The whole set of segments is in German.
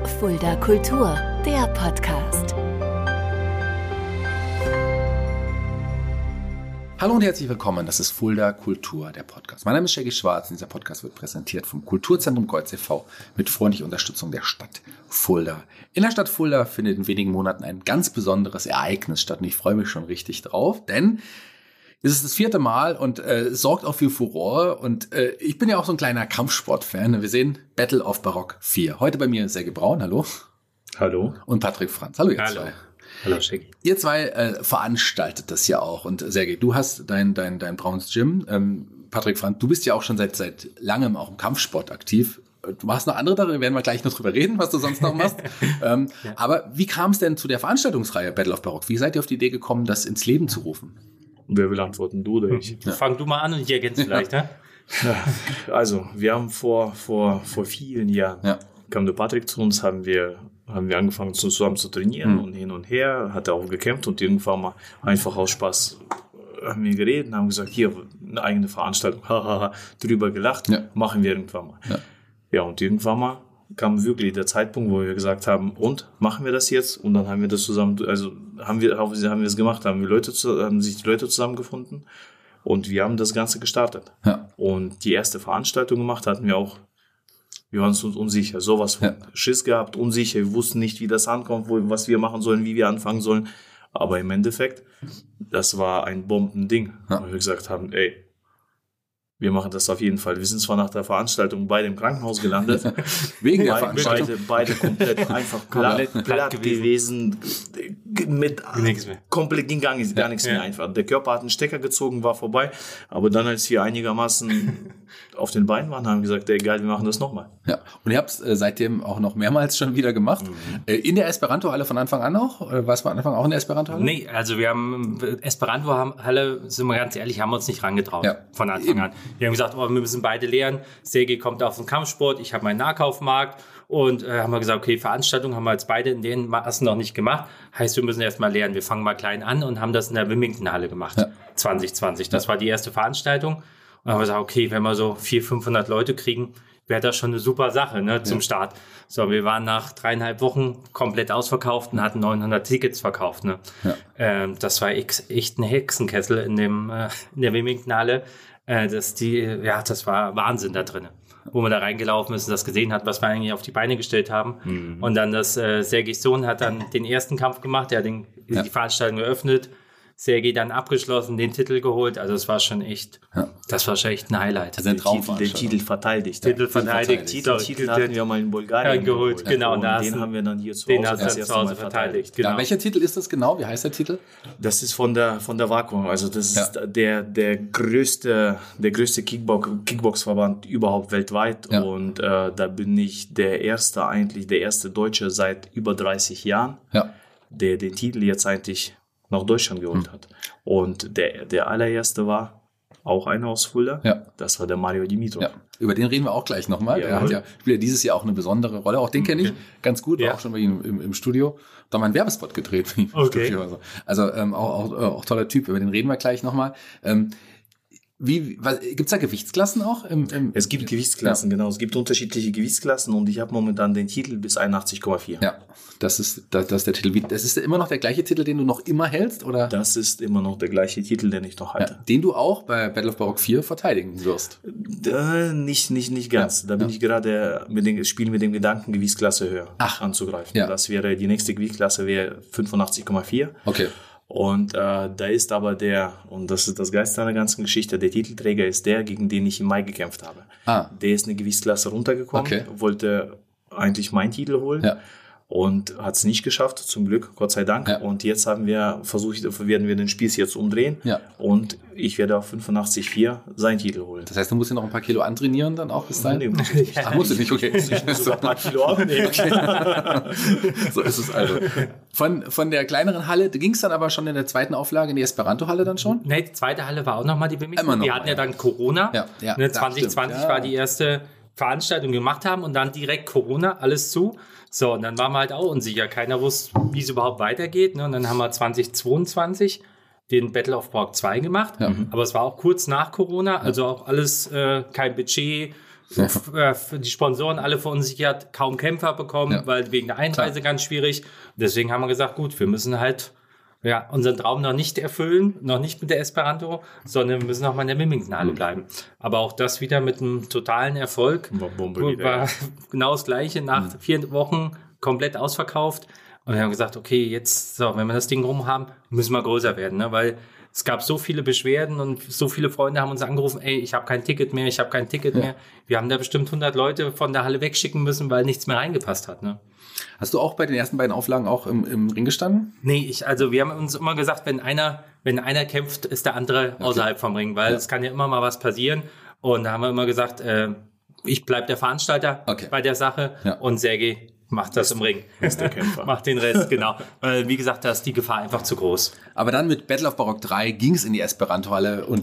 Fulda Kultur, der Podcast. Hallo und herzlich willkommen, das ist Fulda Kultur, der Podcast. Mein Name ist Shaggy Schwarz und dieser Podcast wird präsentiert vom Kulturzentrum Kreuz e.V. mit freundlicher Unterstützung der Stadt Fulda. In der Stadt Fulda findet in wenigen Monaten ein ganz besonderes Ereignis statt und ich freue mich schon richtig drauf, denn es ist das 4. Mal und sorgt auch für Furore und ich bin ja auch so ein kleiner Kampfsportfan. Wir sehen Battle of Barock 4. Heute bei mir Sergej Braun, hallo. Hallo. Und Patrick Franz, hallo ihr zwei. Hallo, Shaggy. Ihr zwei veranstaltet das ja auch. Und Sergej, du hast dein Brauns Gym. Patrick Franz, du bist ja auch schon seit langem auch im Kampfsport aktiv. Du machst noch andere, da werden wir gleich noch drüber reden, was du sonst noch machst. Ja. Aber wie kam es denn zu der Veranstaltungsreihe Battle of Barock? Wie seid ihr auf die Idee gekommen, das ins Leben zu rufen? Wer will antworten, du oder ich? Ja. Fang du mal an und ich ergänze vielleicht. Ja. Also, wir haben vor vielen Jahren, kam der Patrick zu uns, haben wir angefangen zusammen zu trainieren und hin und her, hat er auch gekämpft und irgendwann mal einfach aus Spaß haben wir geredet und haben gesagt, hier, eine eigene Veranstaltung, drüber gelacht, machen wir irgendwann mal. Ja, und irgendwann mal kam wirklich der Zeitpunkt, wo wir gesagt haben, und machen wir das jetzt? Und dann haben wir das zusammen, also haben wir es gemacht, haben sich die Leute zusammengefunden und wir haben das Ganze gestartet. Ja. Und die erste Veranstaltung gemacht hatten wir auch. Wir waren uns unsicher, sowas von Schiss gehabt, unsicher, wir wussten nicht, wie das ankommt, was wir machen sollen, wie wir anfangen sollen. Aber im Endeffekt, das war ein Bombending, wo wir gesagt haben, ey, wir machen das auf jeden Fall. Wir sind zwar nach der Veranstaltung beide im Krankenhaus gelandet. Wegen der Veranstaltung. Beide komplett einfach platt gewesen. Komplett ging gar nichts mehr einfach. Der Körper hat einen Stecker gezogen, war vorbei. Aber dann, als wir einigermaßen auf den Beinen waren, haben wir gesagt, egal, wir machen das nochmal. Ja. Und ihr habt es seitdem auch noch mehrmals schon wieder gemacht. In der Esperanto-Halle von Anfang an auch? Warst du von Anfang auch in der Esperanto-Halle? Nee, also wir haben Esperanto-Halle, sind wir ganz ehrlich, haben wir uns nicht rangetraut von Anfang an. Wir haben gesagt, wir müssen beide lernen. Sergej kommt auf den Kampfsport, ich habe meinen Nahkaufmarkt und haben wir gesagt, okay, Veranstaltung haben wir jetzt beide in den Maßen noch nicht gemacht. Heißt, wir müssen erst mal lernen. Wir fangen mal klein an und haben das in der Wilmington-Halle gemacht, 2020. Das war die erste Veranstaltung. Und haben wir gesagt, okay, wenn wir so 400-500 Leute kriegen, wäre das schon eine super Sache zum Start. So, wir waren nach 3,5 Wochen komplett ausverkauft und hatten 900 Tickets verkauft. Ne? Ja. Das war echt ein Hexenkessel in der Wilmington-Halle. Das war Wahnsinn da drin, wo man da reingelaufen ist und das gesehen hat, was wir eigentlich auf die Beine gestellt haben. Und dann Sergejs Sohn hat dann den ersten Kampf gemacht, der hat die Veranstaltung eröffnet. Sergej dann abgeschlossen, den Titel geholt. Also das war schon echt ein Highlight. Also den Titel verteidigt. Titel hatten wir mal in Bulgarien geholt. Genau. Und den haben wir dann hier zu Hause verteidigt. Genau. Welcher Titel ist das genau? Wie heißt der Titel? Das ist von der Vakuum. Also das ist der größte Kickbox-Verband überhaupt weltweit. Ja. Und da bin ich der erste Deutsche seit über 30 Jahren, der den Titel jetzt eigentlich nach Deutschland geholt hat. Und der allererste war auch einer aus Fulda. Ja. Das war der Mario Dimitrov. Ja. Über den reden wir auch gleich nochmal. Der spielt ja dieses Jahr auch eine besondere Rolle. Auch den kenne ich ganz gut. War auch schon bei ihm im Studio. Da mal einen Werbespot gedreht. Also auch toller Typ. Über den reden wir gleich nochmal. Gibt's da Gewichtsklassen auch? Es gibt Gewichtsklassen, genau. Es gibt unterschiedliche Gewichtsklassen und ich habe momentan den Titel bis 81,4. Ja, das ist der Titel. Das ist immer noch der gleiche Titel, den du noch immer hältst, oder? Das ist immer noch der gleiche Titel, den ich noch halte. Ja, den du auch bei Battle of Barock 4 verteidigen wirst. Nicht ganz. Da bin ich gerade mit dem Gedanken, Gewichtsklasse höher anzugreifen. Ja. Das wäre, die nächste Gewichtsklasse wäre 85,4. Okay. Und da ist aber und das ist das Geilste an der ganzen Geschichte, der Titelträger ist der, gegen den ich im Mai gekämpft habe. Der ist eine Gewichtsklasse runtergekommen, wollte eigentlich meinen Titel holen und hat es nicht geschafft, zum Glück, Gott sei Dank. Ja. Und jetzt werden wir den Spieß jetzt umdrehen und ich werde auf 85,4 seinen Titel holen. Das heißt, du musst ja noch ein paar Kilo antrainieren dann auch bis dahin? Nee, muss ich nicht. Musst du nicht, okay. So ein paar Kilo abnehmen. Okay. So ist es also. Von der kleineren Halle ging es dann aber schon in der zweiten Auflage in die Esperanto-Halle dann schon? Nee, die zweite Halle war auch nochmal die Wilmington. Wir hatten ja dann Corona. 2020 war die erste Veranstaltung gemacht haben und dann direkt Corona, alles zu. So, und dann waren wir halt auch unsicher. Keiner wusste, wie es überhaupt weitergeht. Ne? Und dann haben wir 2022 den Battle of Barock 2 gemacht. Ja. Aber es war auch kurz nach Corona. Also auch alles kein Budget, für die Sponsoren alle verunsichert, kaum Kämpfer bekommen, weil wegen der Einreise ganz schwierig. Deswegen haben wir gesagt, gut, wir müssen halt unseren Traum noch nicht erfüllen, noch nicht mit der Esperanto, sondern wir müssen auch mal in der Wilmington-Halle bleiben. Aber auch das wieder mit einem totalen Erfolg. War genau das Gleiche, nach 4 Wochen komplett ausverkauft. Und wir haben gesagt, okay, jetzt, so, wenn wir das Ding rum haben, müssen wir größer werden, ne? Weil es gab so viele Beschwerden und so viele Freunde haben uns angerufen, ey, ich habe kein Ticket mehr. Wir haben da bestimmt 100 Leute von der Halle wegschicken müssen, weil nichts mehr reingepasst hat, ne? Hast du auch bei den ersten beiden Auflagen auch im Ring gestanden? Nee, wir haben uns immer gesagt, wenn einer kämpft, ist der andere außerhalb vom Ring, weil es kann ja immer mal was passieren. Und da haben wir immer gesagt, ich bleib der Veranstalter bei der Sache und Sergej macht das im Ring. Ist der Kämpfer. Macht den Rest, genau. Weil, wie gesagt, da ist die Gefahr einfach zu groß. Aber dann mit Battle of Barock 3 ging es in die Esperanto-Halle und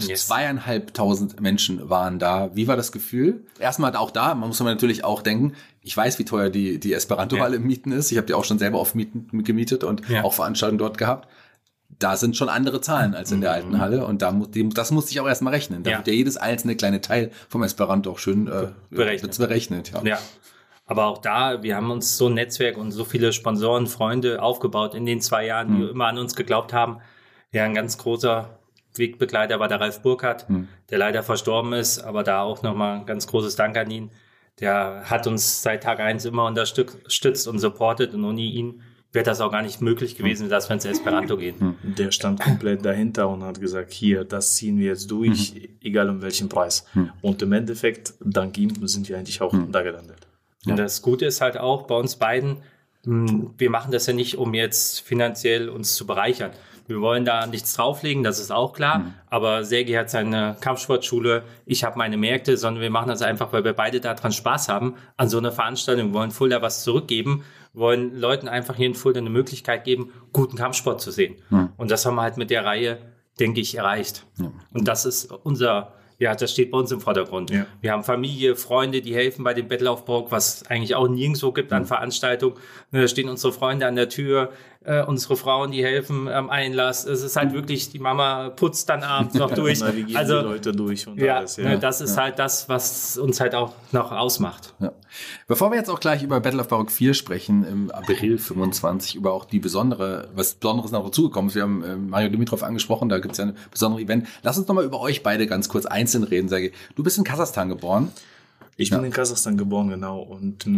2.500 Menschen waren da. Wie war das Gefühl? Erstmal auch da, man muss natürlich auch denken, ich weiß, wie teuer die Esperanto-Halle im Mieten ist. Ich habe die auch schon selber oft gemietet und auch Veranstaltungen dort gehabt. Da sind schon andere Zahlen als in der alten Halle und das musste ich auch erstmal rechnen. Da wird ja jedes einzelne kleine Teil vom Esperanto auch schön berechnet. Ja. Aber auch da, wir haben uns so ein Netzwerk und so viele Sponsoren, Freunde aufgebaut in den 2 Jahren, die immer an uns geglaubt haben. Ja, ein ganz großer Wegbegleiter war der Ralf Burkhardt, der leider verstorben ist, aber da auch nochmal ein ganz großes Dank an ihn. Der hat uns seit Tag 1 immer unterstützt und supportet und ohne ihn wäre das auch gar nicht möglich gewesen, dass wir ins Esperanto gehen. Der stand komplett dahinter und hat gesagt, hier, das ziehen wir jetzt durch, egal um welchen Preis. Und im Endeffekt, dank ihm sind wir eigentlich auch da gelandet. Und das Gute ist halt auch bei uns beiden, wir machen das ja nicht, um jetzt finanziell uns zu bereichern. Wir wollen da nichts drauflegen, das ist auch klar. Aber Sergej hat seine Kampfsportschule, ich habe meine Märkte, sondern wir machen das einfach, weil wir beide daran Spaß haben an so einer Veranstaltung. Wir wollen Fulda was zurückgeben, wollen Leuten einfach hier in Fulda eine Möglichkeit geben, guten Kampfsport zu sehen. Und das haben wir halt mit der Reihe, denke ich, erreicht. Und das ist das steht bei uns im Vordergrund. Ja. Wir haben Familie, Freunde, die helfen bei dem Battle of Barock, was eigentlich auch nirgendwo gibt an Veranstaltungen. Da stehen unsere Freunde an der Tür, unsere Frauen, die helfen am Einlass. Es ist halt wirklich, die Mama putzt dann abends noch durch. Also die Leute durch und alles. Ja. Das ist halt das, was uns halt auch noch ausmacht. Ja. Bevor wir jetzt auch gleich über Battle of Barock 4 sprechen, im April 25, über auch die was Besonderes noch dazugekommen ist. Wir haben Mario Dimitrov angesprochen, da gibt es ja ein besonderes Event. Lass uns nochmal über euch beide ganz kurz einzeln reden, Sergej. Du bist in Kasachstan geboren. Ich bin in Kasachstan geboren, genau. Und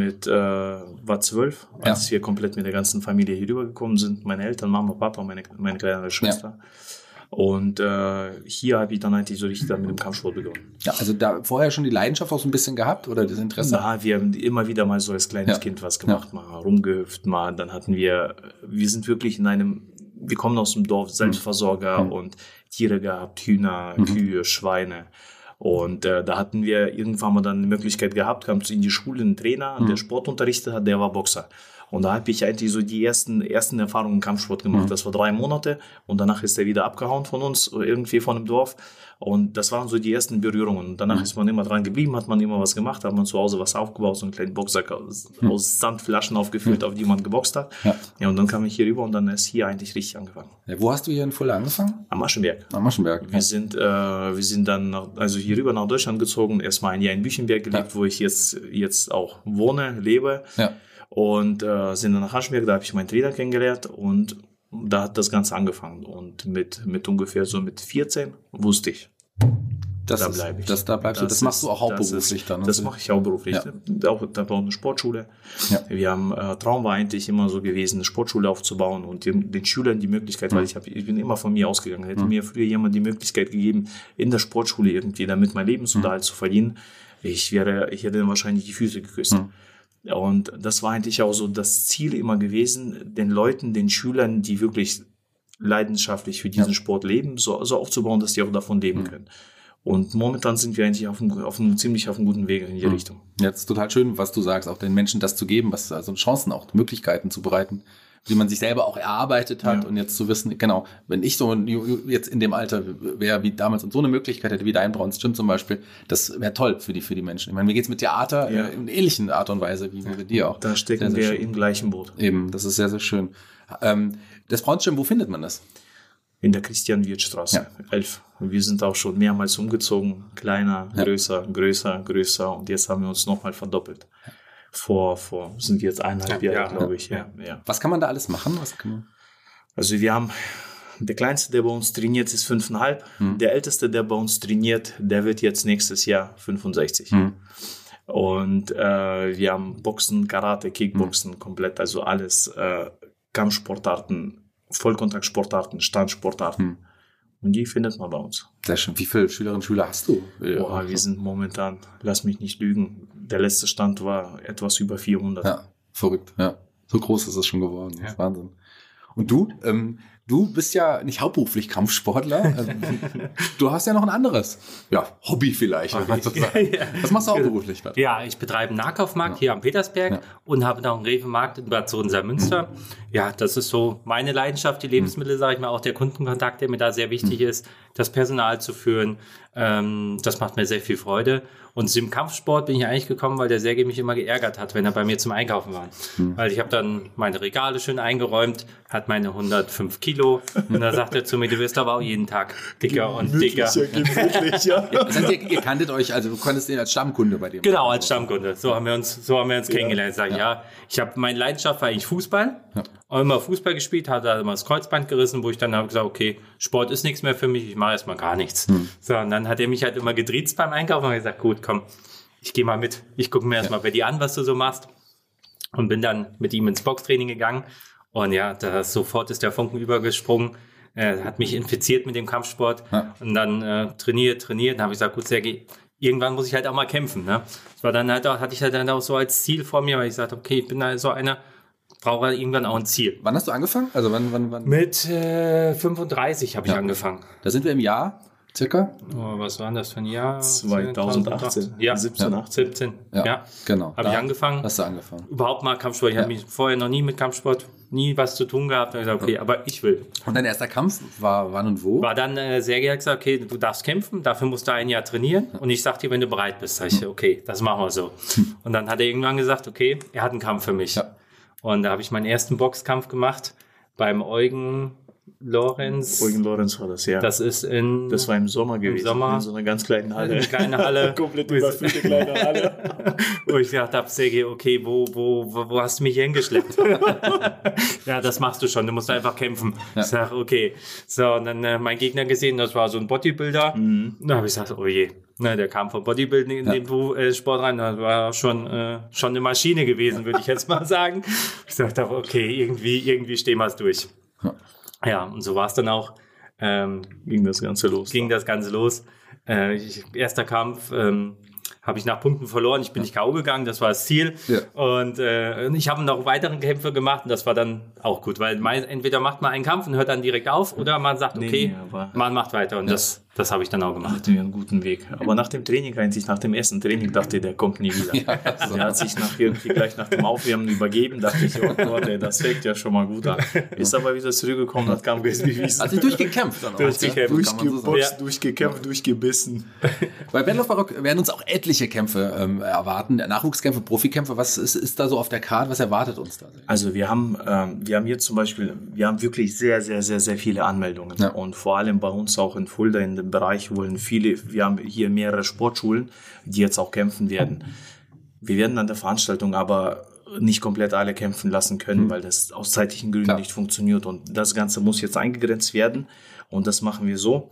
war 12, als wir komplett mit der ganzen Familie hier rübergekommen sind. Meine Eltern, Mama, Papa, meine kleinere Schwester. Ja. Und hier habe ich dann eigentlich so richtig mit dem Kampfsport begonnen. Ja, also da vorher schon die Leidenschaft auch so ein bisschen gehabt oder das Interesse? Ja, wir haben immer wieder mal so als kleines Kind was gemacht, mal rumgehüpft, mal. Dann hatten wir sind wirklich wir kommen aus dem Dorf, Selbstversorger und Tiere gehabt, Hühner, Kühe, Schweine. Und da hatten wir irgendwann mal dann die Möglichkeit gehabt, kam in die Schule ein Trainer, der Sport unterrichtet hat, der war Boxer. Und da habe ich eigentlich so die ersten Erfahrungen im Kampfsport gemacht. Das war 3 Monate und danach ist er wieder abgehauen von uns, irgendwie von dem Dorf. Und das waren so die ersten Berührungen. Und danach ist man immer dran geblieben, hat man immer was gemacht, hat man zu Hause was aufgebaut, so einen kleinen Boxsack aus Sandflaschen aufgefüllt, auf die man geboxt hat. Ja, und dann kam ich hier rüber und dann ist hier eigentlich richtig angefangen. Ja, wo hast du hier in Fulda angefangen? Am Aschenberg. Am Aschenberg. Okay. Wir sind dann hier rüber nach Deutschland gezogen, erstmal ein Jahr in Büchenberg gelebt, wo ich jetzt auch wohne, lebe. Ja. Und sind dann nach Aschenberg, da habe ich meinen Trainer kennengelernt und da hat das Ganze angefangen. Und mit ungefähr so mit 14 wusste ich, da bleibe ich. Das machst du auch hauptberuflich dann? Das mache ich hauptberuflich. Ja. Da war eine Sportschule. Ja. Wir haben, Traum war eigentlich immer so gewesen, eine Sportschule aufzubauen und den Schülern die Möglichkeit, weil ich bin immer von mir ausgegangen. Hätte mir früher jemand die Möglichkeit gegeben, in der Sportschule irgendwie damit mein Lebensunterhalt zu verdienen, ich hätte dann wahrscheinlich die Füße geküsst. Und das war eigentlich auch so das Ziel immer gewesen, den Schülern, die wirklich leidenschaftlich für diesen Sport leben, so aufzubauen, dass die auch davon leben können. Und momentan sind wir eigentlich ziemlich auf einem guten Weg in die Richtung. Jetzt total schön, was du sagst, auch den Menschen das zu geben, also Chancen auch, Möglichkeiten zu bereiten, die man sich selber auch erarbeitet hat und jetzt zu wissen, genau, wenn ich so jetzt in dem Alter wäre wie damals und so eine Möglichkeit hätte wie dein Brauns Gym zum Beispiel, das wäre toll für die Menschen. Ich meine, mir geht's mit Theater in ähnlichen Art und Weise wie mit dir auch. Da stecken wir im gleichen Boot. Eben, das ist sehr, sehr schön. Das Brauns Gym, wo findet man das? In der Christian-Wirth-Straße, 11. Wir sind auch schon mehrmals umgezogen, kleiner, größer, größer und jetzt haben wir uns nochmal verdoppelt. Sind wir jetzt 1,5 Jahre, glaube ich. Ja. Was kann man da alles machen? Also wir haben, der Kleinste, der bei uns trainiert, ist 5,5. Der Älteste, der bei uns trainiert, der wird jetzt nächstes Jahr 65. Und wir haben Boxen, Karate, Kickboxen, komplett, also alles, Kampfsportarten, Vollkontaktsportarten, Standsportarten. Und die findet man bei uns. Sehr schön. Wie viele Schülerinnen und Schüler hast du? Wir sind momentan, lass mich nicht lügen, der letzte Stand war etwas über 400. Ja, verrückt. Ja. So groß ist es schon geworden. Das ist Wahnsinn. Und du? Du bist ja nicht hauptberuflich Kampfsportler. Du hast ja noch ein anderes Hobby vielleicht. Wenn man so sagt. Was machst du hauptberuflich? Ja, ich betreibe einen Nahkaufmarkt hier am Petersberg und habe noch einen Rewe-Markt in Bad Sohn-Salmünster. Ja, das ist so meine Leidenschaft, die Lebensmittel, sage ich mal, auch der Kundenkontakt, der mir da sehr wichtig ist, das Personal zu führen. Das macht mir sehr viel Freude. Und im Kampfsport bin ich eigentlich gekommen, weil der Sergej mich immer geärgert hat, wenn er bei mir zum Einkaufen war. Weil ich habe dann meine Regale schön eingeräumt, hat meine 105 Kilo und dann sagt er zu mir, du wirst aber auch jeden Tag dicker und dicker. Das heißt, ihr kanntet euch, also du konntest ihn als Stammkunde bei dem. Genau, als Stammkunde. So haben wir uns kennengelernt. Sag ich habe meine Leidenschaft war eigentlich Fußball. Auch immer Fußball gespielt, hatte da immer das Kreuzband gerissen, wo ich dann habe gesagt, okay, Sport ist nichts mehr für mich, ich mache erstmal gar nichts. So, und dann hat er mich halt immer gedriezt beim Einkaufen und gesagt, gut, komm, ich gehe mal mit. Ich gucke mir erstmal bei dir an, was du so machst. Und bin dann mit ihm ins Boxtraining gegangen. Und sofort ist der Funken übergesprungen. Er hat mich infiziert mit dem Kampfsport. Und dann trainiert. Dann habe ich gesagt, gut, Sergej, irgendwann muss ich halt auch mal kämpfen. Ne? Das war dann hatte ich halt dann auch so als Ziel vor mir, weil ich sagte, okay, ich bin da so einer, brauche irgendwann auch ein Ziel. Wann hast du angefangen? Also wann? Mit 35 habe ich angefangen. Da sind wir im Jahr circa? Was war denn das für ein Jahr? 2018. Ja, 17, 18. Ja, genau. Habe ich angefangen. Hast du angefangen? Überhaupt mal Kampfsport. Ich habe mich vorher noch nie mit Kampfsport, nie was zu tun gehabt. Da habe ich gesagt, okay, aber ich will. Und dein erster Kampf war wann und wo? War dann Sergej hat gesagt, okay, du darfst kämpfen, dafür musst du ein Jahr trainieren. Und ich sag dir, wenn du bereit bist. Sag ich, okay, das machen wir so. Und dann hat er irgendwann gesagt, okay, er hat einen Kampf für mich. Ja. Und da habe ich meinen ersten Boxkampf gemacht beim Eugen Lorenz. Eugen Lorenz war das, ja. Das war im Sommer gewesen. In so einer ganz kleinen Halle. Eine kleine Halle. Komplett überfüllte kleine Halle. Wo ich gedacht habe, Sergej, okay, wo hast du mich hingeschleppt? Ja, das machst du schon, du musst einfach kämpfen. Ja. Ich sage, okay. So, und dann mein Gegner gesehen, das war so ein Bodybuilder. Da habe ich gesagt, oh je. Der kam vom Bodybuilding in den Sport rein, das war schon eine Maschine gewesen, würde ich jetzt mal sagen. Ich sagte, okay, irgendwie stehen wir es durch. Ja, und so war es dann auch. Ging das Ganze los. Erster Kampf habe ich nach Punkten verloren. Ich bin nicht K.O. gegangen, das war das Ziel. Ja. Und ich habe noch weitere Kämpfe gemacht und das war dann auch gut, weil entweder macht man einen Kampf und hört dann direkt auf oder man sagt, okay, man macht weiter und das habe ich dann auch gemacht. Hatte einen guten Weg. Aber nach dem Training, nach dem ersten Training, dachte ich, der kommt nie wieder. Ja, so. Der hat sich gleich nach dem Aufwärmen übergeben, dachte ich, oh Gott, das fängt ja schon mal gut an. Ist aber wieder zurückgekommen, hat Kampf bewiesen. Hat sich durchgekämpft. Durchgeboxt, durchgekämpft, durchgebissen. Bei Battle of Barock werden uns auch etliche Kämpfe erwarten, Nachwuchskämpfe, Profikämpfe. Was ist da so auf der Karte? Was erwartet uns da? Also wir haben jetzt zum Beispiel, wirklich sehr, sehr, sehr, sehr viele Anmeldungen. Ja. Und vor allem bei uns auch in Fulda, in dem Bereich wir haben hier mehrere Sportschulen, die jetzt auch kämpfen werden. Wir werden an der Veranstaltung aber nicht komplett alle kämpfen lassen können, weil das aus zeitlichen Gründen nicht funktioniert. Und das Ganze muss jetzt eingegrenzt werden. Und das machen wir so.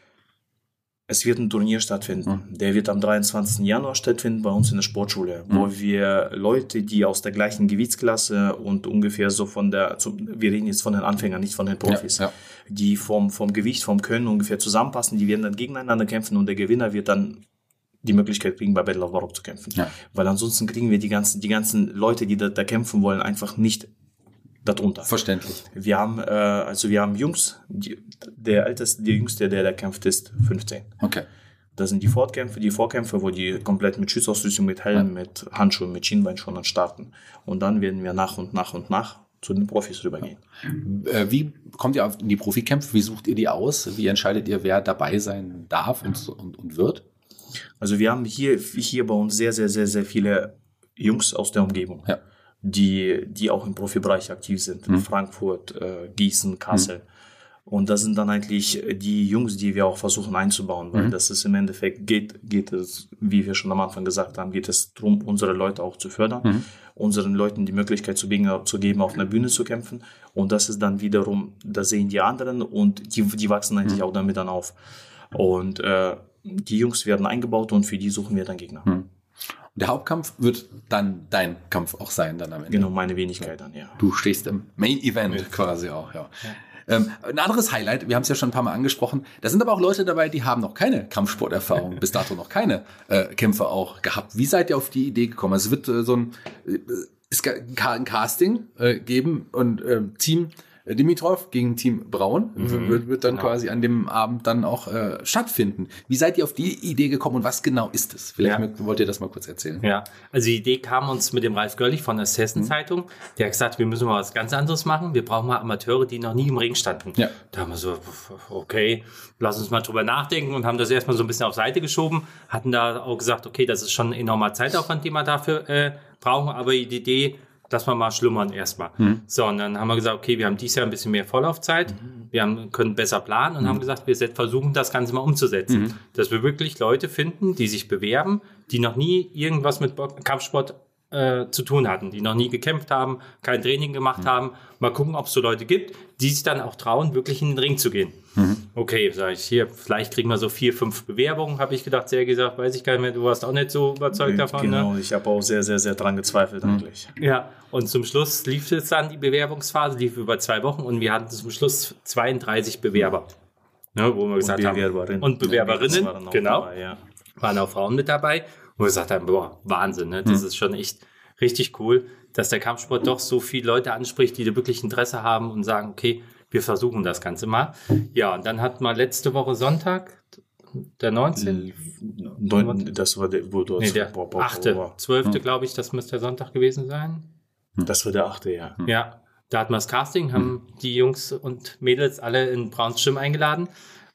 Es wird ein Turnier stattfinden. Der wird am 23. Januar stattfinden bei uns in der Sportschule, wo wir Leute, die aus der gleichen Gewichtsklasse und ungefähr so wir reden jetzt von den Anfängern, nicht von den Profis, die vom Gewicht, vom Können ungefähr zusammenpassen, die werden dann gegeneinander kämpfen und der Gewinner wird dann die Möglichkeit kriegen, bei Battle of Barock zu kämpfen. Ja. Weil ansonsten kriegen wir die ganzen Leute, die da kämpfen wollen, einfach nicht darunter. Verständlich. Wir haben Jungs, der Jüngste, der kämpft, ist 15. Okay. Das sind die Vorkämpfe, wo die komplett mit Schutzausrüstung, mit Helm, mit Handschuhen, mit Schienbeinschoner starten. Und dann werden wir nach und nach zu den Profis rübergehen. Wie kommt ihr in die Profikämpfe? Wie sucht ihr die aus? Wie entscheidet ihr, wer dabei sein darf und wird? Also wir haben hier bei uns sehr, sehr, sehr, sehr viele Jungs aus der Umgebung. Ja. Die auch im Profibereich aktiv sind. Frankfurt, Gießen, Kassel. Und das sind dann eigentlich die Jungs, die wir auch versuchen einzubauen, weil das ist im Endeffekt, geht es, wie wir schon am Anfang gesagt haben, geht es darum, unsere Leute auch zu fördern, unseren Leuten die Möglichkeit zu geben, auf einer Bühne zu kämpfen. Und das ist dann wiederum, da sehen die anderen und die wachsen eigentlich auch damit dann auf. Und die Jungs werden eingebaut und für die suchen wir dann Gegner. Der Hauptkampf wird dann dein Kampf auch sein, dann am Ende. Genau, meine Wenigkeit dann, ja. Du stehst im Main Event quasi auch, ja. Ein anderes Highlight, wir haben es ja schon ein paar Mal angesprochen, da sind aber auch Leute dabei, die haben noch keine Kampfsporterfahrung, bis dato noch keine Kämpfe auch gehabt. Wie seid ihr auf die Idee gekommen? Also es wird ein Casting geben und Team Dimitrov gegen Team Braun wird dann quasi an dem Abend dann auch stattfinden. Wie seid ihr auf die Idee gekommen und was genau ist es? Vielleicht wollt ihr das mal kurz erzählen. Ja, also die Idee kam uns mit dem Ralf Görlich von der Assassin-Zeitung. Der hat gesagt, wir müssen mal was ganz anderes machen. Wir brauchen mal Amateure, die noch nie im Ring standen. Ja. Da haben wir so, okay, lass uns mal drüber nachdenken und haben das erstmal so ein bisschen auf Seite geschoben. Hatten da auch gesagt, okay, das ist schon ein enormer Zeitaufwand, den wir dafür brauchen, aber die Idee, dass wir mal schlummern erstmal. So, und dann haben wir gesagt, okay, wir haben dieses Jahr ein bisschen mehr Vorlaufzeit, können besser planen und haben gesagt, wir versuchen das Ganze mal umzusetzen. Dass wir wirklich Leute finden, die sich bewerben, die noch nie irgendwas mit Kampfsport zu tun hatten, die noch nie gekämpft haben, kein Training gemacht haben. Mal gucken, ob es so Leute gibt, die sich dann auch trauen, wirklich in den Ring zu gehen. Okay, sage ich hier, vielleicht kriegen wir so 4, 5 Bewerbungen, habe ich gedacht, sehr gesagt, weiß ich gar nicht mehr, du warst auch nicht so überzeugt davon. Genau, ne? Ich habe auch sehr, sehr, sehr dran gezweifelt eigentlich. Ja, und zum Schluss lief es dann, die Bewerbungsphase, lief über 2 Wochen und wir hatten zum Schluss 32 Bewerber. Ne, wo wir gesagt haben, und Bewerberinnen, genau, dabei, waren auch Frauen mit dabei, wo wir gesagt haben, boah, Wahnsinn, ne? Das ist schon echt richtig cool, dass der Kampfsport doch so viele Leute anspricht, die da wirklich Interesse haben und sagen, okay, wir versuchen das Ganze mal. Ja, und dann hatten wir letzte Woche Sonntag, der 19. Das war der 8., 12. glaube ich, das müsste der Sonntag gewesen sein. Das war der 8., ja. Ja, da hatten wir das Casting, haben die Jungs und Mädels alle in Brauns Gym eingeladen,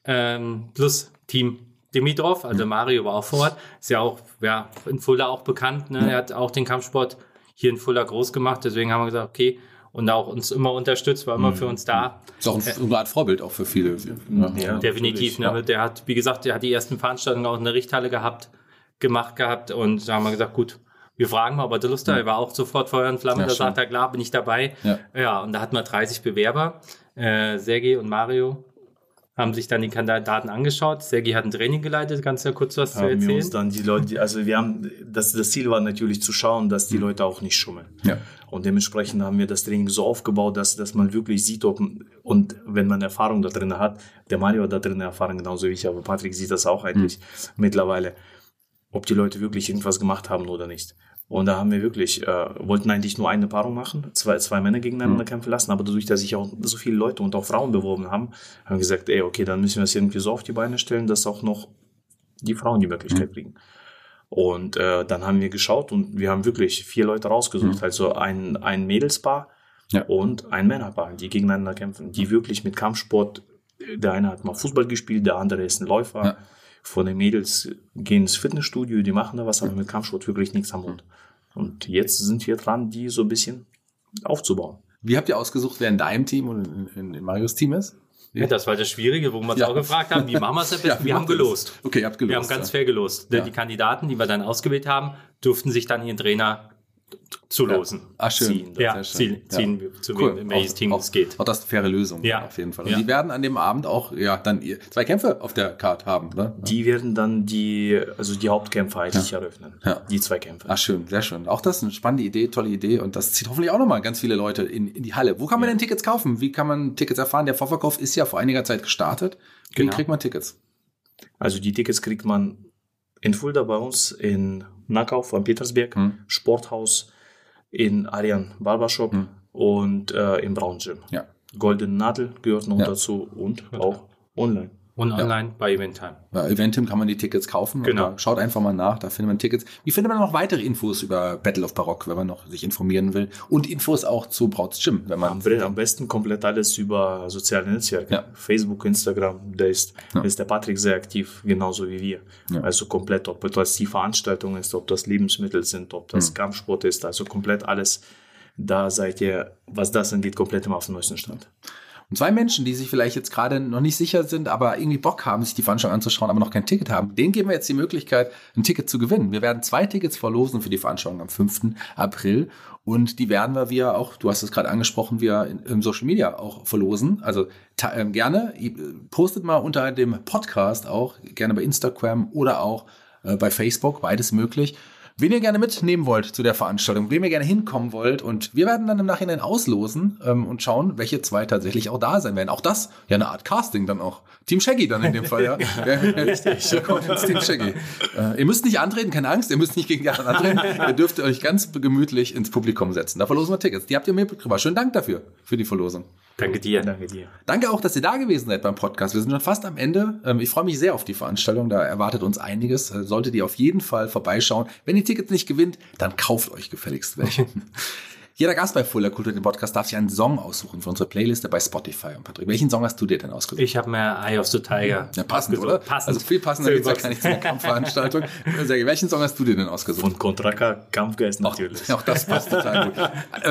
plus Team Dimitrov, also Mario war auch vor Ort, ist ja auch in Fulda auch bekannt, ne? Er hat auch den Kampfsport hier in Fulda groß gemacht, deswegen haben wir gesagt, okay, und auch uns immer unterstützt, war immer für uns da. Ist auch eine Art Vorbild auch für viele. Ja, definitiv. Ne? Der hat, wie gesagt, die ersten Veranstaltungen auch in der Richthalle gemacht gehabt und da haben wir gesagt, gut, wir fragen mal, ob er da Lust hat. Er war auch sofort Feuer und Flamme, da sagt er, klar, bin ich dabei. Ja, und da hatten wir 30 Bewerber. Sergej und Mario haben sich dann die Kandidaten angeschaut. Sergej hat ein Training geleitet, kannst du ja kurz was zu erzählen? Wir uns dann die Leute, also wir haben, das Ziel war natürlich zu schauen, dass die Leute auch nicht schummeln. Ja. Und dementsprechend haben wir das Training so aufgebaut, dass man wirklich sieht, und wenn man Erfahrung da drin hat, der Mario hat da drin Erfahrung genauso wie ich, aber Patrick sieht das auch eigentlich mittlerweile, ob die Leute wirklich irgendwas gemacht haben oder nicht. Und da haben wir wirklich, wollten eigentlich nur eine Paarung machen, zwei Männer gegeneinander kämpfen lassen, aber dadurch, dass sich auch so viele Leute und auch Frauen beworben haben, haben wir gesagt, okay, dann müssen wir es irgendwie so auf die Beine stellen, dass auch noch die Frauen die Möglichkeit kriegen. Und dann haben wir geschaut und wir haben wirklich 4 Leute rausgesucht, also ein Mädelspaar und ein Männerpaar, die gegeneinander kämpfen, die wirklich mit Kampfsport, der eine hat mal Fußball gespielt, der andere ist ein Läufer. Ja. Von den Mädels gehen ins Fitnessstudio, die machen da was, aber mit Kampfsport wirklich nichts am Mund. Und jetzt sind wir dran, die so ein bisschen aufzubauen. Wie habt ihr ausgesucht, wer in deinem Team und in Marios Team ist? Ja, das war das Schwierige, wo wir uns auch gefragt haben, wie machen wir es am besten? Wir haben gelost. Okay, ihr habt gelost. Wir haben ganz fair gelost. Die Kandidaten, die wir dann ausgewählt haben, durften sich dann ihren Trainer zulosen. Ach, schön. Ziehen zu welches Team es geht. Auch das ist eine faire Lösung, auf jeden Fall. Und die werden an dem Abend auch dann 2 Kämpfe auf der Card haben, ne? Die werden dann die Hauptkämpfe eigentlich eröffnen. Ja. Die 2 Kämpfe. Ach, schön, sehr schön. Auch das ist eine spannende Idee, tolle Idee und das zieht hoffentlich auch nochmal ganz viele Leute in die Halle. Wo kann man denn Tickets kaufen? Wie kann man Tickets erfahren? Der Vorverkauf ist ja vor einiger Zeit gestartet. Wie kriegt man Tickets? Also die Tickets kriegt man in Fulda bei uns, in Nackauf am Petersberg, Sporthaus, in Arian Barbershop und im Braun Gym. Ja. Goldene Nadel gehört noch dazu und auch online. Und online bei Eventim. Bei Eventim kann man die Tickets kaufen. Genau. Schaut einfach mal nach, da findet man Tickets. Wie findet man noch weitere Infos über Battle of Barock, wenn man noch sich informieren will? Und Infos auch zu Brauns Gym, wenn man. Am besten komplett alles über soziale Netzwerke. Ja. Facebook, Instagram, da ist der Patrick sehr aktiv, genauso wie wir. Ja. Also komplett, ob das die Veranstaltung ist, ob das Lebensmittel sind, ob das Kampfsport ist, also komplett alles. Da seid ihr, was das angeht, komplett immer auf dem neuesten Stand. Und 2 Menschen, die sich vielleicht jetzt gerade noch nicht sicher sind, aber irgendwie Bock haben, sich die Veranstaltung anzuschauen, aber noch kein Ticket haben, denen geben wir jetzt die Möglichkeit, ein Ticket zu gewinnen. Wir werden 2 Tickets verlosen für die Veranstaltung am 5. April. Und die werden wir auch, du hast es gerade angesprochen, im Social Media auch verlosen. Also gerne, postet mal unter dem Podcast auch, gerne bei Instagram oder auch bei Facebook, beides möglich. Wen ihr gerne mitnehmen wollt zu der Veranstaltung, wem ihr gerne hinkommen wollt. Und wir werden dann im Nachhinein auslosen und schauen, welche 2 tatsächlich auch da sein werden. Auch das, ja, eine Art Casting dann auch. Team Shaggy dann in dem Fall, ja. Richtig. Kommt ins Team Shaggy. Ihr müsst nicht antreten, keine Angst, ihr müsst nicht gegen die anderen antreten. Ihr dürft euch ganz gemütlich ins Publikum setzen. Da verlosen wir Tickets. Die habt ihr mir mitgebracht. Schönen Dank dafür, für die Verlosung. Danke dir. Danke auch, dass ihr da gewesen seid beim Podcast. Wir sind schon fast am Ende. Ich freue mich sehr auf die Veranstaltung. Da erwartet uns einiges. Solltet ihr auf jeden Fall vorbeischauen. Wenn ihr Tickets nicht gewinnt, dann kauft euch gefälligst welche. Jeder Gast bei Fulda Kultur, dem Podcast, darf sich einen Song aussuchen für unsere Playliste bei Spotify. Und Patrick, welchen Song hast du dir denn ausgesucht? Ich habe mir Eye of the Tiger. Ja, passend, oder? Passend. Also viel passender geht's ja gar nicht zu einer Kampfveranstaltung. Sergej, welchen Song hast du dir denn ausgesucht? Von Kontraka, Kampfgeist natürlich. Auch das passt total gut.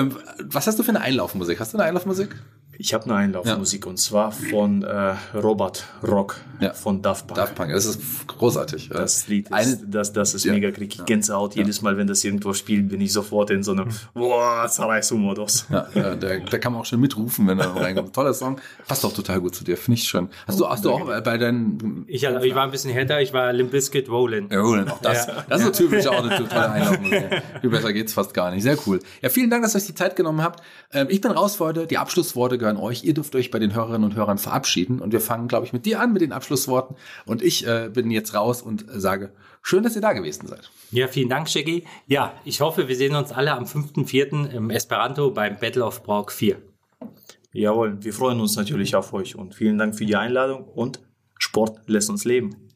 Was hast du für eine Einlaufmusik? Hast du eine Einlaufmusik? Ich habe eine Einlaufmusik und zwar von Robert Rock von Daft Punk. Daft Punk, das ist großartig. Das Lied ist, das ist mega, krieg ich Gänsehaut. Jedes Mal, wenn das irgendwo spielt, bin ich sofort in so einem Zerreißung-Modus. Ja, der kann man auch schon mitrufen, wenn er reinkommt. Toller Song. Passt auch total gut zu dir, finde ich schön. Hast du auch bei deinen... Ich war ein bisschen härter, ich war Limp Bizkit, Rollin'. Ja, Rollin', auch das. Ja. Das ist so typisch, auch eine tolle Einlaufmusik. Viel besser geht's fast gar nicht. Sehr cool. Ja, vielen Dank, dass ihr euch die Zeit genommen habt. Ich bin raus für heute. Die Abschlussworte gehören euch. Ihr dürft euch bei den Hörerinnen und Hörern verabschieden. Und wir fangen, glaube ich, mit dir an, mit den Abschlussworten. Und ich bin jetzt raus und sage, schön, dass ihr da gewesen seid. Ja, vielen Dank, Shaggy. Ja, ich hoffe, wir sehen uns alle am 5.4. im Esperanto beim Battle of Prague 4. Jawohl, wir freuen uns natürlich auf euch und vielen Dank für die Einladung und Sport lässt uns leben.